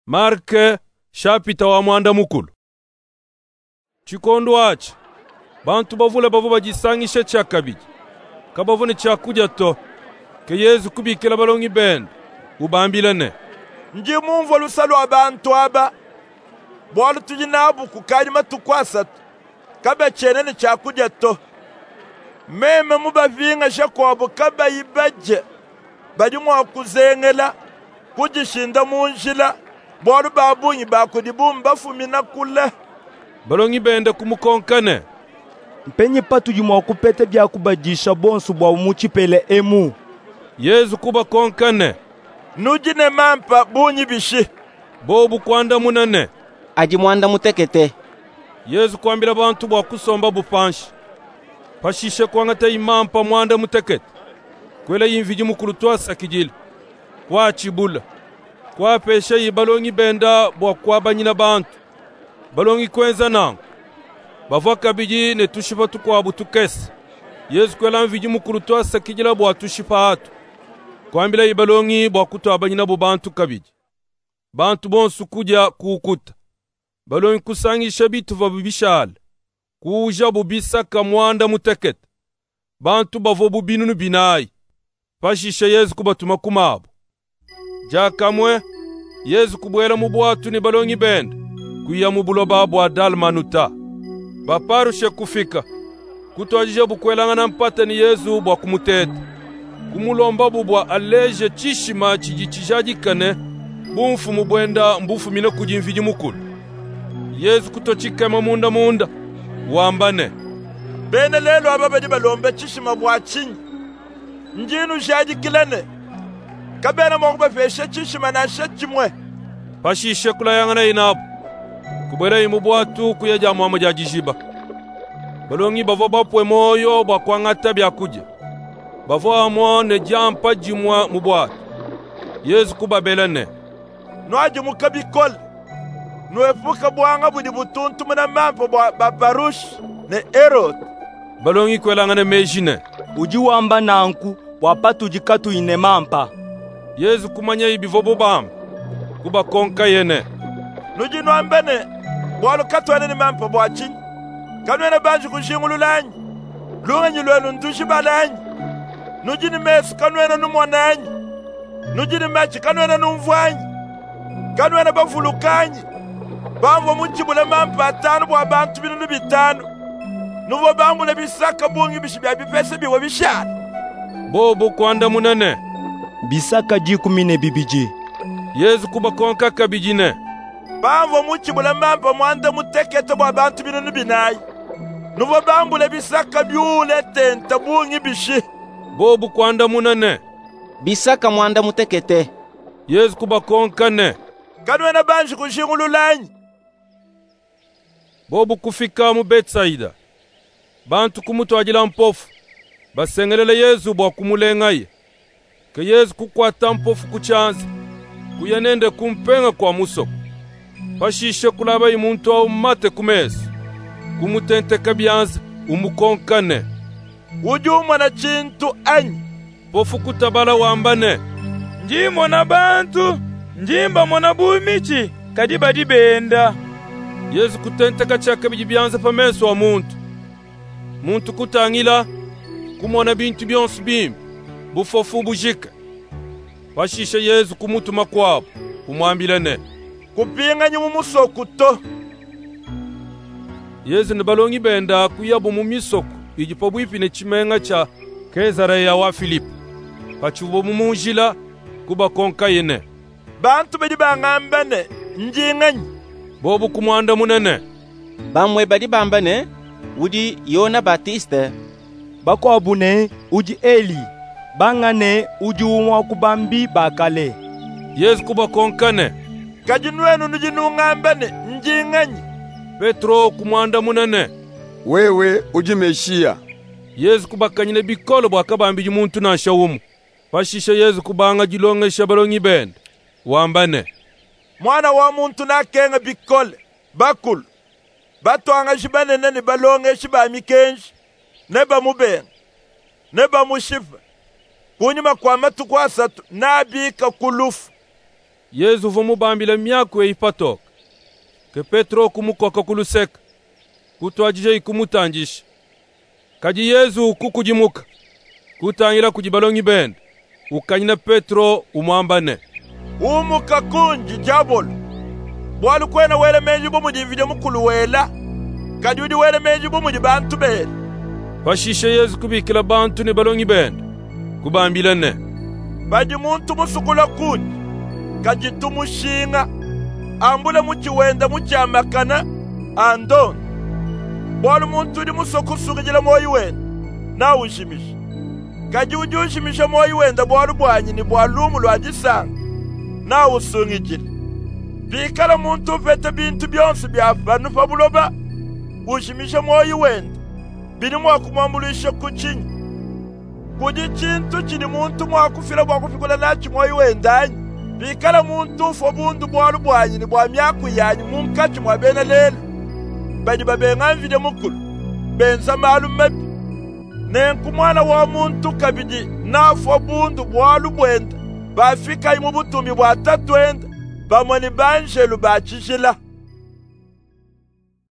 Marke shapita wa mwanda mukulu. Chikondo achi bantu bavula bavo bagisangisha cyakabiji kabavune cyakuja to ke Yesu kubikira balongi bend ubambilane nji mumvo lusalo abantu aba bwalo tujinabu kukalima tukwasa kaba chenene cyakuja to meme mubavinga shakwabo kaba ibaje bajumwa kuzengela kujishinda munjila bwalo babunyi bakudibumba fumina kule balongi bende kumukonkane mpenye patu jumwa kupete bya kubajisha bonsu bwa umuchipele emu Yesu kuba konkane nujine mampa bunyi bishi bobu kwanda munane aji mwanda mutekete Yesu kwambira bantu bwa kusomba bupanshi pashishe kwangata imampa mwanda mutekete kwela yimviji mukulu twasakijile kwa chibula kwa pesha yibalongi benda bwa kwabanyina bantu balongi kwenza nangu bavaka biji ne tushipa tukwa butukesi Yesu kwela mviji mukulu twasakijila bwa tushipa hatu kwambila yibalongi bwa kutwabanyina bu bantu kabiji bantu bonsu kuja kuukuta balongi kusangisha bitu vabibishale kuja bubisaka mwanda mutekete bantu bavo bubinunu binayi pashisha Yesu kubatuma kumabo jakamwe Yesu kubwela mubwatu ni balongi bende kuya mubuloba bwa dalmanuta baparushe kufika kutwajije bukwelangana mpata ni Yesu bwa kumuteta kumulomba bubwa aleje chishima chijichijajikane bumfu mubwenda mbufu mine kujimviji mukulu Yesu kutochikema munda wambane bene lelo ababaji balombe chishima bwa chinyi njinu jajikilane kabena mongba feshe chishima na shachimwe pashishe kulayangana inabu kubwela imubwatu kuyaja mwamo jajijiba balongi bavo bapwe moyo bakwangata byakuja bavo amwa ne jampa jimwa mubwatu Yesu kubabelane noaji mukabikol noefuka bwanga budi butuntu muna mampo baparush ne erot balongi kwelangane mejine uji wamba nanku wapatu jikatu ine mampa Yesu kumanya ibivo bobam kuba konka yene nuji nwambene bwalo katwane ni mampo bwachin kanwene banji kushingulu lanyi lunganyi lwenu ntushi balanyi nuji ni mesu kanwene numwananyi nuji ni mechi kanwene numvanyi kanwene bafulukanyi bamvo munchibule mampo atanu bwa bantu binunu bitanu nuvo bambule bisaka bungi bishibya bipese biwe bishali bobo kwanda munane bisaka jikumine bibiji Yesu kuba konka kabijine bamvo munchibule mampo mwanda mutekete bwa bantu binunu binayi nuvo bambule bisaka byule tenta bungi bishi bobo kwanda munane bisaka mwanda mutekete Yesu kuba konkane kanwene banji kushingulu lanyi bobo kufika mu Betsaida bantu kumutwajila mpofu basengelele Yesu bwa kumulengaye ke Yesu kukwata mpofu kuchanza kuyanende kumpenga kwa musoko pashishe kulaba imuntu au mate kumezi kumutente kabyanza umukonkane ujuma na chintu anyi pofu kutabala wambane njimo na bantu njimba mona bumichi kadiba dibenda Yesu kutente kachaka bijibyanza pameso wa muntu kutangila kumona bintu byonsu bimbi bufofu bujika pashisha Yesu kumutuma kwabo kumwambilane kupinga mu musoko to Yesu ne balongi benda kuyabo mu misoko ijipo bwipine chimenga cha Kezareya wa Filipo pachubo mu munjila kuba konka yene bantu bedi bangambane njinganyi bobu kumwanda munene bamwe badi bambane udi Yona Batiste bako abune uji Eli bangane uji umwa kubambi bakale Yesu kuba konkane kajinwenu nujinu ngambane njinganyi Petro kumwanda munene wewe uji Meshia Yesu kuba kanyine bikolo bwa kabambi muntu na shawumu pashisha Yesu kubanga jilonge shabalongi bende wambane mwana wa muntu nakenga bikole bakulu batwanga shibanene ni balonge shibami kenshi neba mubenga neba mushifa kunyuma kwa matuku asatu nabika kulufu Yesu vomubambila myako eipatoka. Ke Petro kumukoka kuluseka. Kutwajije ikumutanjisha. Kaji Yesu kukujimuka. Kutangira kujibalongi benda. Ukanyina Petro umwambane. Umuka kunji jabol. Bwalu kwena wele menji bumujivide mukulu wela. Kaji udi wele menji bumuji bantu benda. Pashishe Yesu kubikila bantu ni balongi benda. Kubambila ne. Baji muntu musukula kunji. Kaji tumushinga. Ambule muchi wenda muchi amakana. Andon. Bwalu muntu di musokusugijila moyi wenda. Na ushimisha. Kaji uji ushimisha moyi wenda bwalu bwanyi ni bwalumu lwajisanga. Na usungijila. Bikala muntu vete bintu byonsi byafanu fabuloba. Ushimisha moyi wenda. Bini mwakumambulisha kuchinyi. Kuji chintu chini muntu mwakufila mwakufikula nachi moyi wendanyi. Bikala muntu fobundu bwalu bwanyi ni bwa myaku yanyi munkachi mwabena lelu. Bani babenga mvide mukulu. Benza malu mebi. Nenku mwana wa muntu kabidi na fobundu bwalu bwenda. Bafika imu butumi bwa tatu enda. Bamwani banjelu bachishila.